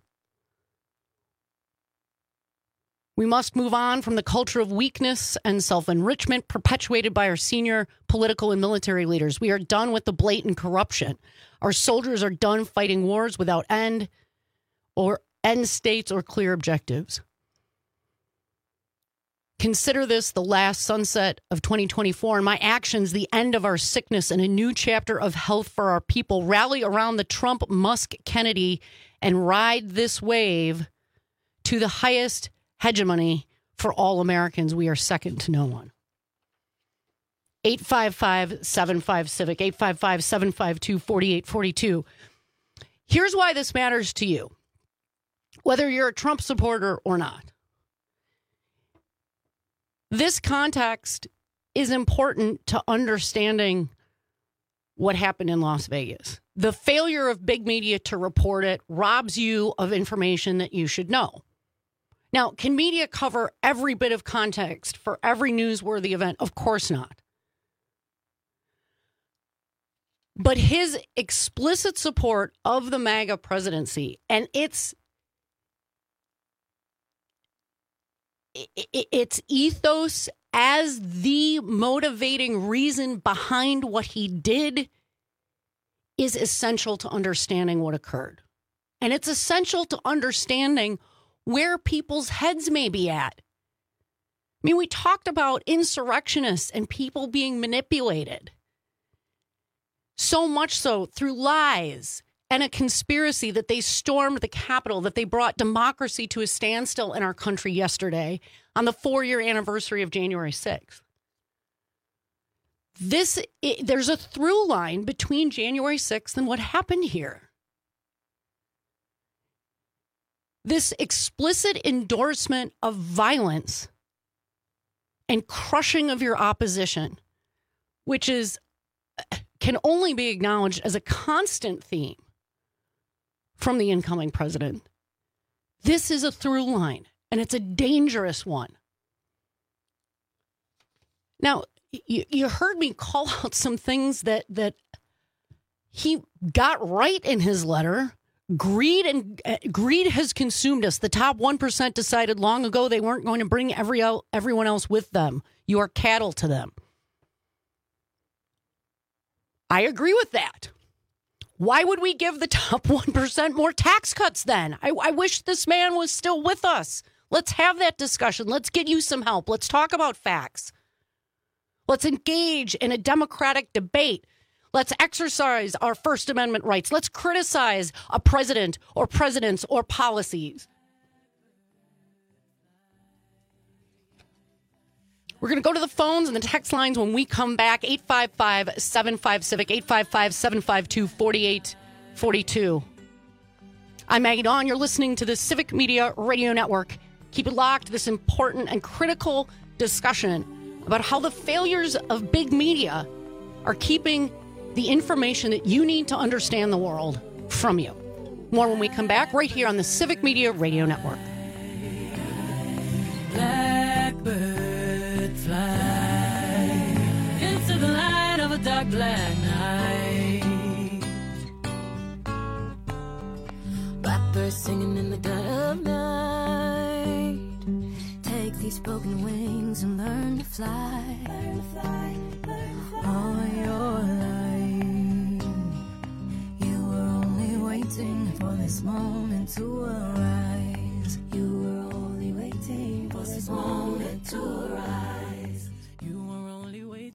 We must move on from the culture of weakness and self-enrichment perpetuated by our senior political and military leaders. We are done with the blatant corruption. Our soldiers are done fighting wars without end states or clear objectives. Consider this the last sunset of 2024 and my actions the end of our sickness and a new chapter of health for our people. Rally around the Trump, Musk, Kennedy and ride this wave to the highest hegemony for all Americans. We are second to no one. 855-75-CIVIC, 855-752-4842. Here's why this matters to you, whether you're a Trump supporter or not. This context is important to understanding what happened in Las Vegas. The failure of big media to report it robs you of information that you should know. Now, can media cover every bit of context for every newsworthy event? Of course not. But his explicit support of the MAGA presidency and its ethos as the motivating reason behind what he did is essential to understanding what occurred. And it's essential to understanding where people's heads may be at. I mean, we talked about insurrectionists and people being manipulated. So much so through lies and a conspiracy that they stormed the Capitol, that they brought democracy to a standstill in our country yesterday on the 4-year anniversary of January 6th. There's a through line between January 6th and what happened here. This explicit endorsement of violence and crushing of your opposition, which can only be acknowledged as a constant theme from the incoming president. This is a through line, and it's a dangerous one. Now, you heard me call out some things that he got right in his letter. Greed has consumed us. The top 1% decided long ago they weren't going to bring everyone else with them. You are cattle to them. I agree with that. Why would we give the top 1% more tax cuts then? I wish this man was still with us. Let's have that discussion. Let's get you some help. Let's talk about facts. Let's engage in a democratic debate. Let's exercise our First Amendment rights. Let's criticize a president or presidents or policies. We're going to go to the phones and the text lines when we come back. 855-75-CIVIC, 855-752-4842. I'm Maggie Dawn. You're listening to the Civic Media Radio Network. Keep it locked. This important and critical discussion about how the failures of big media are keeping the information that you need to understand the world from you. More when we come back right here on the Civic Media Radio Network. Blackbird fly into the light of a dark black night. Blackbird singing in the dead of night. Take these broken wings and learn to fly. Learn to fly, learn to fly. All your life, you were only waiting for this moment to arise. You were only waiting for this moment to arise. You were only waiting. You're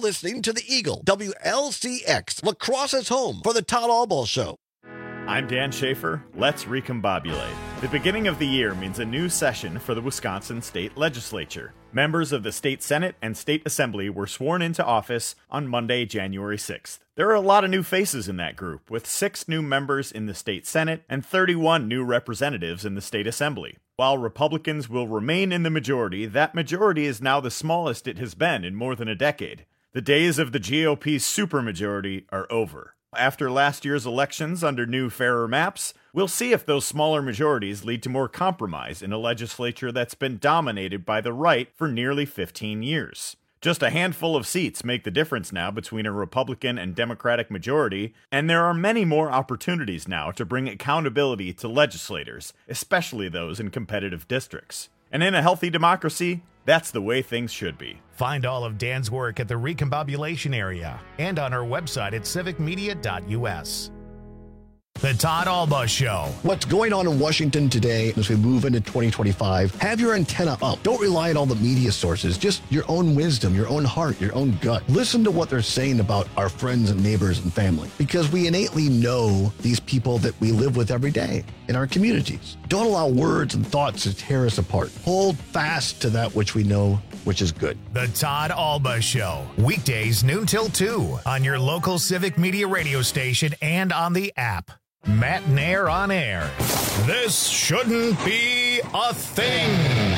listening to the Eagle, WLCX, Lacrosse's home for the Todd Albaugh Show. I'm Dan Schaefer. Let's recombobulate. The beginning of the year means a new session for the Wisconsin State Legislature. Members of the State Senate and State Assembly were sworn into office on Monday, January 6th. There are a lot of new faces in that group, with 6 new members in the State Senate and 31 new representatives in the State Assembly. While Republicans will remain in the majority, that majority is now the smallest it has been in more than a decade. The days of the GOP's supermajority are over. After last year's elections under new, fairer maps, we'll see if those smaller majorities lead to more compromise in a legislature that's been dominated by the right for nearly 15 years. Just a handful of seats make the difference now between a Republican and Democratic majority, and there are many more opportunities now to bring accountability to legislators, especially those in competitive districts. And in a healthy democracy, that's the way things should be. Find all of Dan's work at the Recombobulation area and on our website at civicmedia.us. The Todd Albaugh Show. What's going on in Washington today as we move into 2025? Have your antenna up. Don't rely on all the media sources. Just your own wisdom, your own heart, your own gut. Listen to what they're saying about our friends and neighbors and family, because we innately know these people that we live with every day in our communities. Don't allow words and thoughts to tear us apart. Hold fast to that which we know, which is good. The Todd Albaugh Show. Weekdays noon till 2 on your local Civic Media radio station and on the app. Matt Nair on air. This shouldn't be a thing.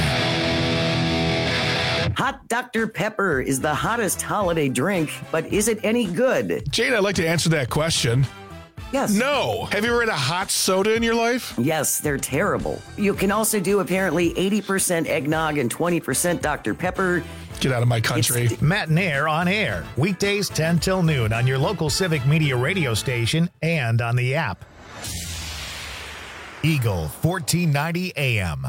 Hot Dr. Pepper is the hottest holiday drink, but is it any good? Jane, I'd like to answer that question. Yes. No. Have you ever had a hot soda in your life? Yes, they're terrible. You can also do apparently 80% eggnog and 20% Dr. Pepper. Get out of my country. Matt Nair on air. Weekdays 10 till noon on your local Civic Media radio station and on the app. Eagle 1490 AM.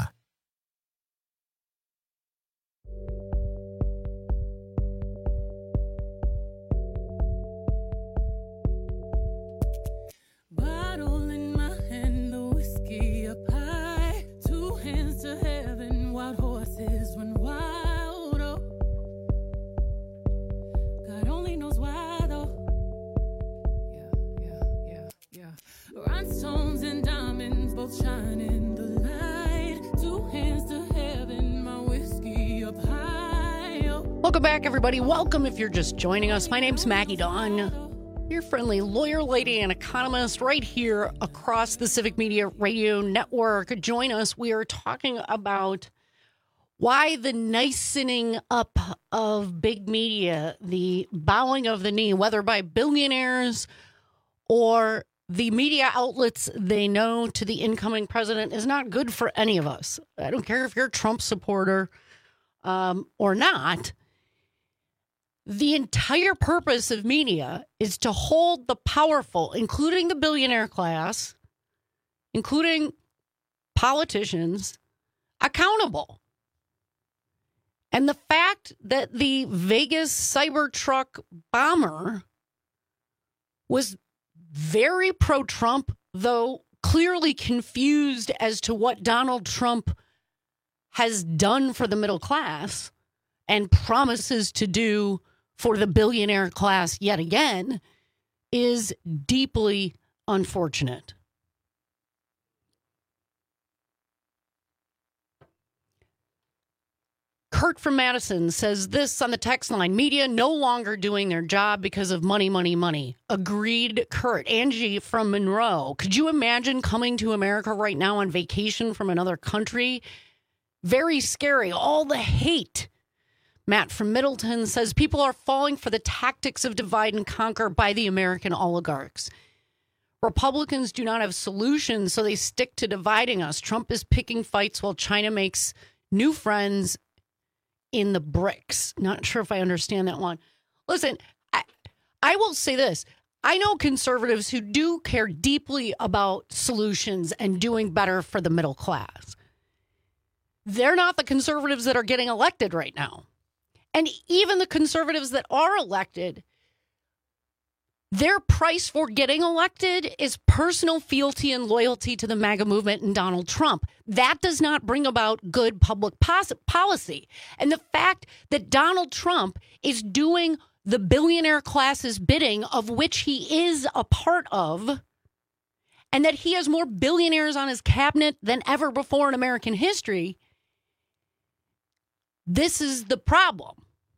Bottle in my hand, the whiskey up high. 2 hands to heaven, wild horses run wild. Oh, God only knows why though. Yeah. Rhinestones and diamonds both shine in the light. 2 hands to heaven, my whiskey up high. Oh. Welcome back, everybody. Welcome if you're just joining us. My name's Maggie Dawn, your friendly lawyer, lady, and economist right here across the Civic Media Radio Network. Join us. We are talking about why the nicening up of big media, the bowing of the knee, whether by billionaires or the media outlets they know to the incoming president, is not good for any of us. I don't care if you're a Trump supporter or not. The entire purpose of media is to hold the powerful, including the billionaire class, including politicians, accountable. And the fact that the Vegas Cybertruck bomber was very pro-Trump, though clearly confused as to what Donald Trump has done for the middle class and promises to do for the billionaire class yet again, is deeply unfortunate. Kurt from Madison says this on the text line: media no longer doing their job because of money, money, money. Agreed, Kurt. Angie from Monroe: could you imagine coming to America right now on vacation from another country? Very scary. All the hate. Matt from Middleton says people are falling for the tactics of divide and conquer by the American oligarchs. Republicans do not have solutions, so they stick to dividing us. Trump is picking fights while China makes new friends in the BRICS. Not sure if I understand that one. Listen, I will say this. I know conservatives who do care deeply about solutions and doing better for the middle class. They're not the conservatives that are getting elected right now. And even the conservatives that are elected, their price for getting elected is personal fealty and loyalty to the MAGA movement and Donald Trump. That does not bring about good public policy. And the fact that Donald Trump is doing the billionaire class's bidding, of which he is a part of, and that he has more billionaires on his cabinet than ever before in American history, this is the problem.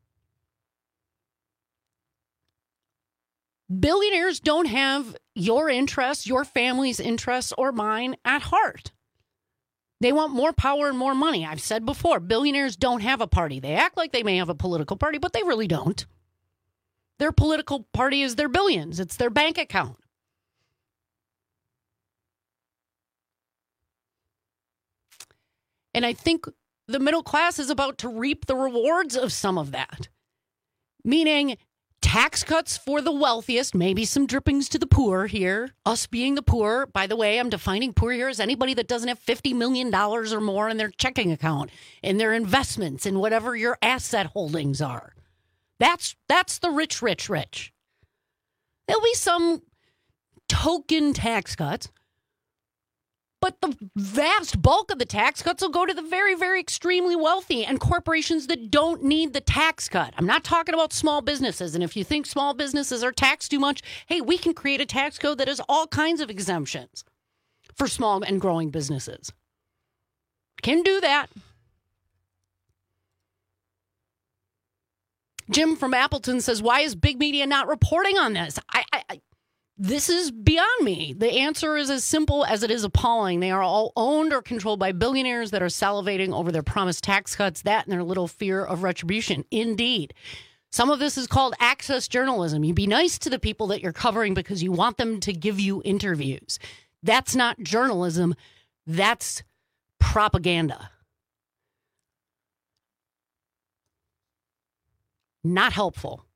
Billionaires don't have your interests, your family's interests, or mine at heart. They want more power and more money. I've said before, billionaires don't have a party. They act like they may have a political party, but they really don't. Their political party is their billions. It's their bank account. And I think the middle class is about to reap the rewards of some of that. Meaning tax cuts for the wealthiest, maybe some drippings to the poor here. Us being the poor, by the way, I'm defining poor here as anybody that doesn't have $50 million or more in their checking account, in their investments, in whatever your asset holdings are. That's the rich, rich, rich. There'll be some token tax cuts, but the vast bulk of the tax cuts will go to the very, very extremely wealthy and corporations that don't need the tax cut. I'm not talking about small businesses. And if you think small businesses are taxed too much, hey, we can create a tax code that has all kinds of exemptions for small and growing businesses. Can do that. Jim from Appleton says, why is big media not reporting on this? This is beyond me. The answer is as simple as it is appalling. They are all owned or controlled by billionaires that are salivating over their promised tax cuts, that and their little fear of retribution. Indeed. Some of this is called access journalism. You be nice to the people that you're covering because you want them to give you interviews. That's not journalism. That's propaganda. Not helpful.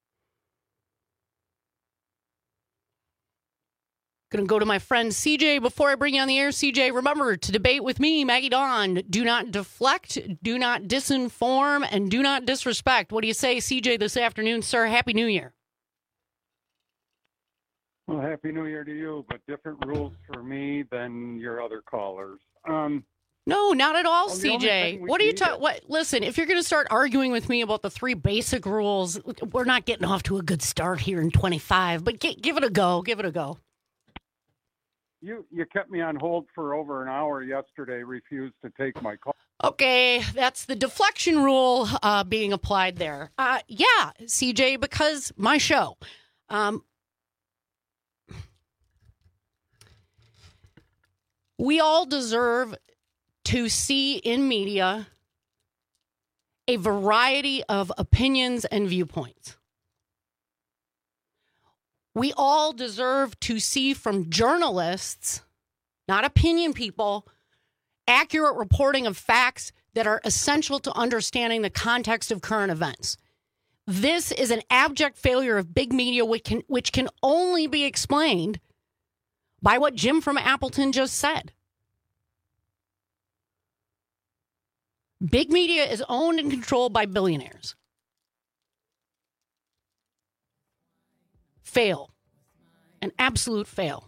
Going to go to my friend CJ before I bring you on the air. CJ, remember to debate with me, Maggie Dawn. Do not deflect, do not disinform, and do not disrespect. What do you say, CJ, this afternoon, sir? Happy New Year. Well, Happy New Year to you, but different rules for me than your other callers. No, not at all, CJ. What are you talking? What? Listen, if you're going to start arguing with me about the 3 basic rules, we're not getting off to a good start here in 25. But give it a go. Give it a go. You kept me on hold for over an hour yesterday. Refused to take my call. Okay, that's the deflection rule being applied there. Yeah, CJ, because my show. We all deserve to see in media a variety of opinions and viewpoints. We all deserve to see from journalists, not opinion people, accurate reporting of facts that are essential to understanding the context of current events. This is an abject failure of big media, which can only be explained by what Jim from Appleton just said. Big media is owned and controlled by billionaires. Fail. An absolute fail.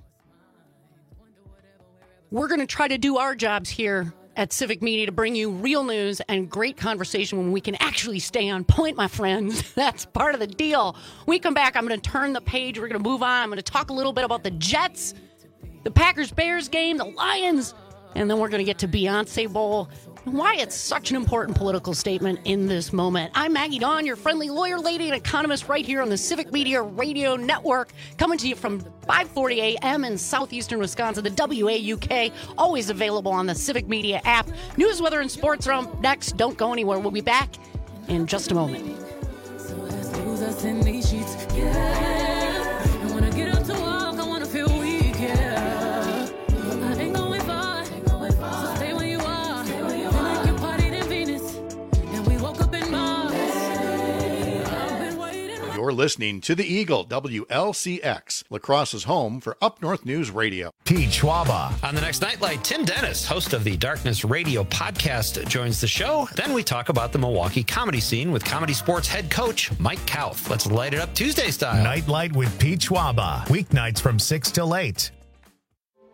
We're going to try to do our jobs here at Civic Media to bring you real news and great conversation when we can actually stay on point, my friends. That's part of the deal. We come back, I'm going to turn the page. We're going to move on. I'm going to talk a little bit about the Jets, the Packers-Bears game, the Lions, and then we're going to get to Beyonce Bowl. Why it's such an important political statement in this moment. I'm Maggie Dawn, your friendly lawyer, lady, and economist right here on the Civic Media Radio Network, coming to you from 5:40 a.m. in southeastern Wisconsin, the WAUK, always available on the Civic Media app. News, weather, and sports are up next. Don't go anywhere. We'll be back in just a moment. You're listening to The Eagle, WLCX, La Crosse's home for Up North News Radio. Pete Schwaba. On the next Nightlight, Tim Dennis, host of the Darkness Radio podcast, joins the show. Then we talk about the Milwaukee comedy scene with Comedy Sports head coach Mike Kauth. Let's light it up Tuesday style. Nightlight with Pete Schwaba. Weeknights from 6 till 8.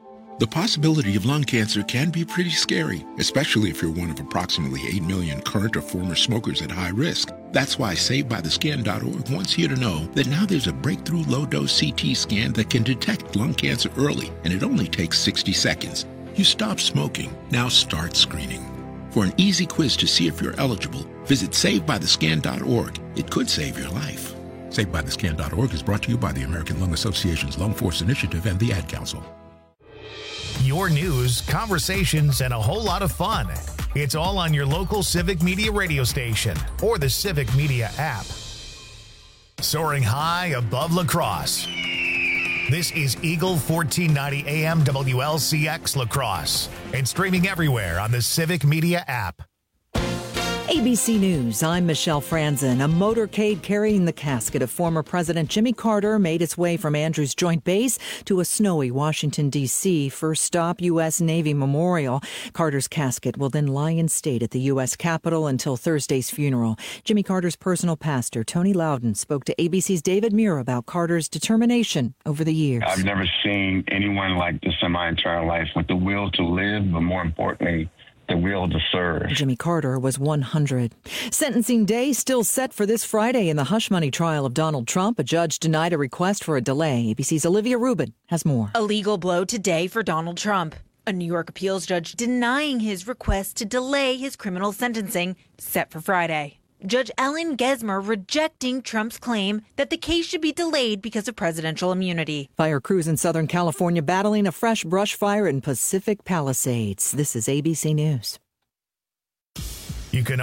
The possibility of lung cancer can be pretty scary, especially if you're one of approximately 8 million current or former smokers at high risk. That's why SaveByTheScan.org wants you to know that now there's a breakthrough low-dose CT scan that can detect lung cancer early, and it only takes 60 seconds. You stop smoking, now start screening. For an easy quiz to see if you're eligible, visit SaveByTheScan.org. It could save your life. SaveByTheScan.org is brought to you by the American Lung Association's Lung Force Initiative and the Ad Council. Your news, conversations, and a whole lot of fun. It's all on your local Civic Media radio station or the Civic Media app. Soaring high above La Crosse. This is Eagle 1490 AM WLCX La Crosse and streaming everywhere on the Civic Media app. ABC News, I'm Michelle Franzen. A motorcade carrying the casket of former President Jimmy Carter made its way from Andrews Joint Base to a snowy Washington, D.C. First stop, U.S. Navy Memorial. Carter's casket will then lie in state at the U.S. Capitol until Thursday's funeral. Jimmy Carter's personal pastor, Tony Loudon, spoke to ABC's David Muir about Carter's determination over the years. I've never seen anyone like this in my entire life, with the will to live, but more importantly, the will to serve. Jimmy Carter was 100. Sentencing day still set for this Friday in the hush money trial of Donald Trump. A judge denied a request for a delay. ABC's Olivia Rubin has more. A legal blow today for Donald Trump. A New York appeals judge denying his request to delay his criminal sentencing set for Friday. Judge Ellen Gesmer rejecting Trump's claim that the case should be delayed because of presidential immunity. Fire crews in Southern California battling a fresh brush fire in Pacific Palisades. This is ABC News. You can